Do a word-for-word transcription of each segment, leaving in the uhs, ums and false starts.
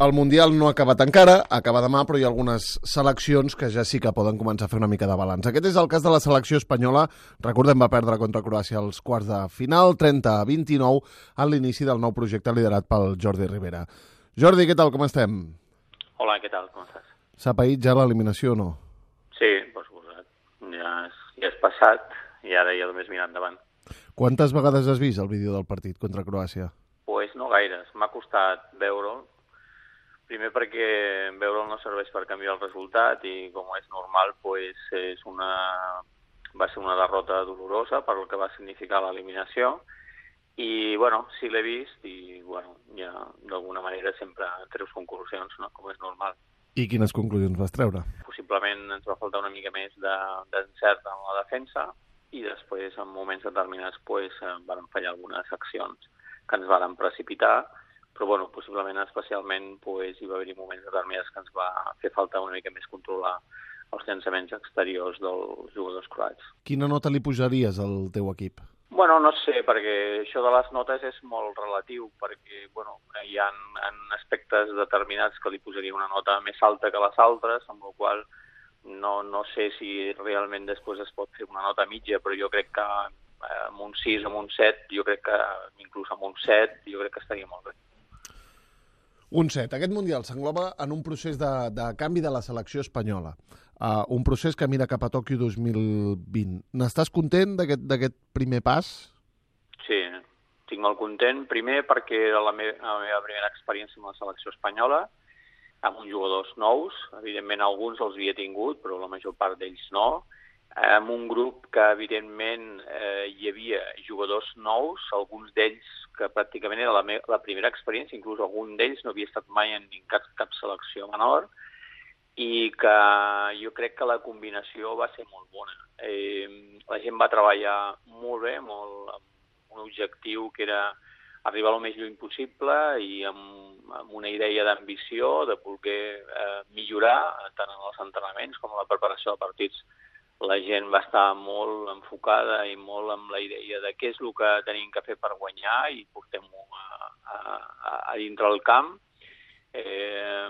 El Mundial no ha acabat encara, acaba demà, però hi ha algunes seleccions que ja sí que poden començar a fer una mica de balanç. Aquest és el cas de la selecció espanyola. Recordem, va perdre contra Croàcia als quarts de final, trenta a vint-i-nou, en l'inici del nou projecte liderat pel Jordi Rivera. Jordi, què tal, com estem? Hola, què tal, com estàs? S'ha paït ja l'eliminació o no? Sí, per suposat. Ja és, ja és passat i ara ja només mirar endavant. Quantes vegades has vist el vídeo del partit contra Croàcia? Pues no gaires. M'ha costat veure'l. Primer perquè veure'l no serveix per canviar el resultat i, com és normal, pues, és una... va ser una derrota dolorosa per el que va significar l'eliminació. I, bueno, sí l'he vist i, bueno, ja d'alguna manera sempre treus conclusions, no? Com és normal. I quines conclusions vas treure? Possiblement ens va faltar una mica més d'encert en la defensa i després, en moments determinats, pues, van fallar algunes accions que ens van precipitar, però bueno, possiblement especialment pues, hi va haver moments determinats que ens va fer falta una mica més controlar els llançaments exteriors dels jugadors croats. Quina nota li posaries al teu equip? Bueno, no sé, perquè això de les notes és molt relatiu, perquè bueno, hi ha en aspectes determinats que li posaria una nota més alta que les altres, amb la qual no, no sé si realment després es pot fer una nota mitja, però jo crec que amb un sis, amb un set, jo crec que inclús amb un set, jo crec que estaria molt bé. Un set. Aquest Mundial s'engloba en un procés de, de canvi de la selecció espanyola. Uh, un procés que mira cap a Tòquio dos mil vint. N'estàs content d'aquest primer pas? Sí, estic molt content. Primer perquè era la, me la meva primera experiència amb la selecció espanyola, amb uns jugadors nous. Evidentment, alguns els havia tingut, però la major part d'ells no. Amb un grup que, evidentment, eh, hi havia jugadors nous, alguns d'ells que pràcticament era la, la primera experiència, inclús algun d'ells no havia estat mai en cap, cap selecció menor, i que jo crec que la combinació va ser molt bona. Eh, la gent va treballar molt bé, molt, amb un objectiu que era arribar al més lluny possible i amb, amb una idea d'ambició, de voler eh, millorar tant en els entrenaments com en la preparació de partits. La gent va estar molt enfocada i molt amb la idea de què és el que tenim que fer per guanyar i portem-ho a, a, a dintre del camp. Eh,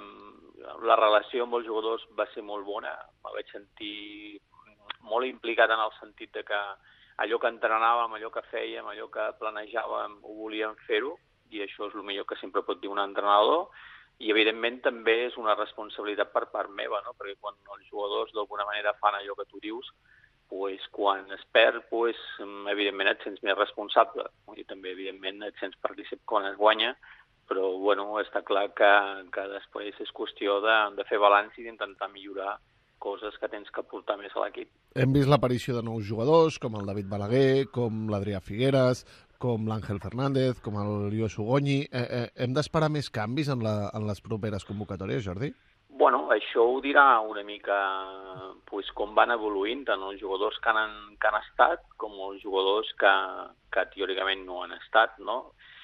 la relació amb els jugadors va ser molt bona. Me vaig sentir molt implicat en el sentit de que allò que entrenàvem, allò que fèiem, allò que planejàvem, ho volíem fer-ho, i això és el millor que sempre pot dir un entrenador. I, evidentment, també és una responsabilitat per part meva, no? Perquè quan els jugadors d'alguna manera fan allò que tu dius, pues, quan es perd, pues, evidentment et sents més responsable. I també, evidentment, et sents partícip quan es guanya, però bueno, està clar que, que després és qüestió de, de fer balanç i d'intentar millorar coses que tens que portar més a l'equip. Hem vist l'aparició de nous jugadors, com el David Balaguer, com l'Adrià Figueres, com l'Àngel Fernández, com el Lluís Ugoni. Eh, eh, hem d'esperar més canvis en, la, en les properes convocatòries, Jordi? Bueno, això ho dirà una mica pues, com van evoluint tant els jugadors que han, que han estat com els jugadors que, que teòricament no han estat, no?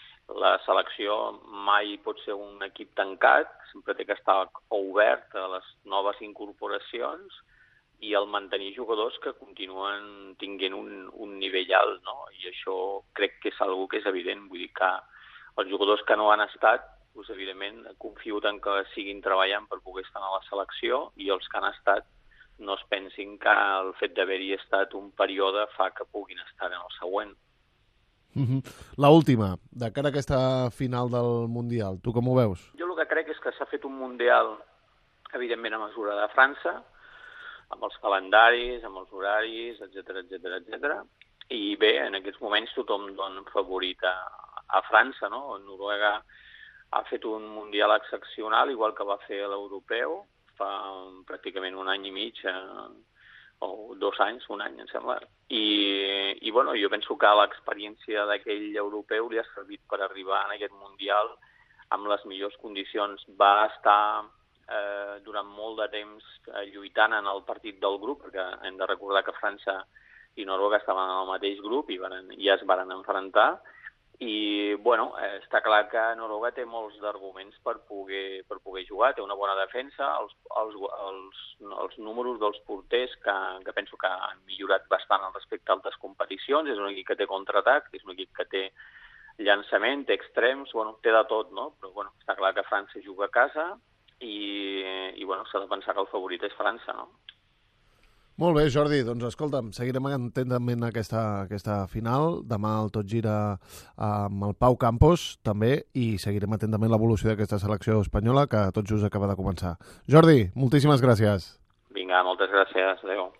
La selecció mai pot ser un equip tancat, sempre té que estar obert a les noves incorporacions i el mantenir jugadors que continuen tinguent un, un nivell alt, no? I això crec que és algo que és evident. Vull dir que els jugadors que no han estat, doncs, evidentment, confio tant que siguin treballant per poder estar a la selecció, i els que han estat no es pensin que el fet d'haver-hi estat un període fa que puguin estar en el següent. Mm-hmm. L'última, de cara a aquesta final del Mundial, tu com ho veus? Jo el que crec és que s'ha fet un Mundial, evidentment, a mesura de França, amb els calendaris, amb els horaris, etcètera, etcètera, etcètera. I bé, en aquests moments tothom dona favorit a, a França, no? Noruega ha fet un Mundial excepcional, igual que va fer l'europeu, fa pràcticament un any i mig, eh, o dos anys, un any, em sembla. I, i bueno, jo penso que l'experiència d'aquell europeu li ha servit per arribar en aquest Mundial amb les millors condicions. Va estar eh, durant molt de temps eh, lluitant en el partit del grup, perquè hem de recordar que França i Noruega estaven en el mateix grup i varen, ja es varen enfrontar. I, bueno, eh, està clar que Noruega té molts d'arguments per poder, per poder jugar. Té una bona defensa, els, els, els, els números dels porters, que, que penso que han millorat bastant respecte a altres competicions. És un equip que té contraatac, és un equip que té llançament, té extrems, bueno, té de tot, no? Però bueno, està clar que França juga a casa i, i bueno, s'ha de pensar que el favorit és França, no? Molt bé, Jordi, doncs escolta'm, seguirem atentament aquesta, aquesta final. Demà el Tot Gira amb el Pau Campos, també, i seguirem atentament l'evolució d'aquesta selecció espanyola que tot just acaba de començar. Jordi, moltíssimes gràcies. Vinga, moltes gràcies. Adéu.